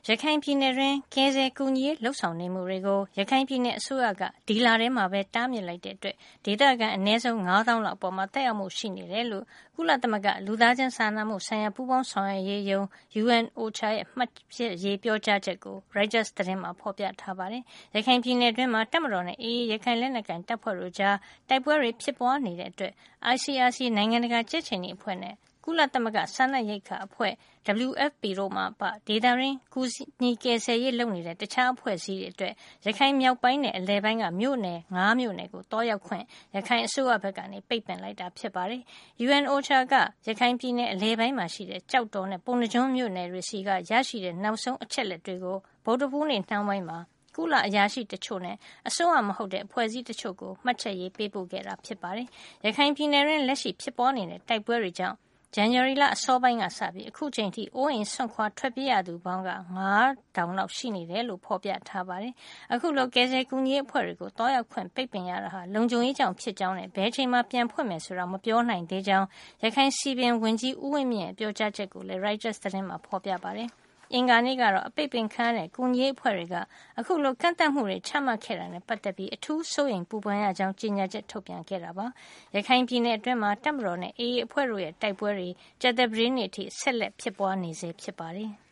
ရခိုင်ပြည်နယ်တွင်းကယ်ဆယ်ကူညီရေးလှုပ်ဆောင်နေမှုတွေကိုရခိုင်ပြည်နယ်အစိုးရကဒီလထဲမှာပဲတားမြစ်လိုက်တဲ့အတွက်ဒေသခံအနည်းဆုံး9000လောက်အပေါ်သက်ရောက်မှုရှိနေတယ်လို့ကုလသမဂ္ဂလူသားချင်းစာနာမှုဆိုင်ရာပူးပေါင်းဆောင်ရွက်ရေးရုံး UNOCHA ရဲ့မှတ်ချက်ရေးပြောကြားချက်ကို Reuters သတင်းမှာဖော်ပြထားပါတယ်။ရခိုင်ပြည်နယ်တွင်းမှာတပ်မတော်နဲ့ AA ရခိုင်လက်နက်ကိုင်တပ်ဖွဲ့တို့ကြားတိုက်ပွဲတွေဖြစ်ပွားနေတဲ့အတွက် ICRC နိုင်ငံတကာကြက်ခြေနီအဖွဲ့နဲ့ကုလသမဂ္ဂစားနပ်ရိက္ခာအဖွဲ့ WFP တို့မှဒေသတွင်းကူညီကယ်ဆယ်ရေးလုပ်နေတဲ့တခြားအဖွဲ့အစည်းတွေအတွက်ရခိုင်မြောက်ပိုင်းနဲ့အလယ်ပိုင်းကမြို့နယ်9မြို့နယ်ကိုတွားရောက်ခွင့်ရခိုင်အစိုးရဘက်ကနေပိတ်ပင်လိုက်တာဖြစ်ပါတယ်။ UNOCHA ကရခိုင်ပြည်နယ်အလယ်ပိုင်းမှာရှိတဲ့ကြောက်တော်နဲ့ပုဏ္ဏားကျွန်းမြို့နယ်တွေစီကရရှိတဲ့နောက်ဆုံးအချက်အလက်တွေကိုဗုဒ္ဓဟူးနေ့နှောင်းပိုင်းမှာကုလအရာရှိတချို့နဲ့အစိုးရမဟုတ်တဲ့အဖွဲ့အစည်းတချို့ကိုမှတ်ချက်ရေးပေးပို့ခဲ့တာဖြစ်ပါတယ်။ရခိုင်ပြည်နယ်တွင်းလက်ရှိဖြစ်ပွားနေတဲ့တိုက်ပွဲတွေကြောင့်ဇန်နဝါရီလအစောပိုင်းကစပြီးအခုချိန်ထိအိုးအိမ်စွန့်ခွာထွက်ပြေးရသူပေါင်းက9000လောက်ရှိနေတယ်လို့ဖော်ပြထားပါတယ်။အခုလိုကယ်ဆယ်ကူညီရေးအဖွဲ့တွေကိုတွားရောက်ခွင့်ပိတ်ပင်ရတာဟာလုံခြုံရေးကြောင့်ဖြစ်ကြောင်းနဲ့ဘယ်ချိန်မှပြန်ဖွင့်မယ်ဆိုတာမပြောနိုင်သေးကြောင်းရခိုင်စီပင်ဝန်ကြီးဦးဝင်းမြင့်ရဲ့ပြောကြားချက်ကိုလည်း Reuters သတင်းမှာဖော်ပြပါတယ်။အင်္ဂါနေ့ကတော့အပိတ်ပင်ခံရတဲ့ကူညီရေးအဖွဲ့တွေကအခုလိုကန့်သတ်မှုတွေချမှတ်ခဲ့တာနဲ့ပတ်သက်ပြီးအထူးစိုးရိမ်ပူပန်ရကြောင်းကြေညာချက်ထုတ်ပြန်ခဲ့တာပါ။ရခိုင်ပြည်နယ်အတွင်းမှာတပ်မတော်နဲ့ AA အဖွဲ့တို့ရဲ့တိုက်ပွဲတွေကြာသပတေးနေ့အထိဆက်လက်ဖြစ်ပွားနေဆဲဖြစ်ပါတယ်။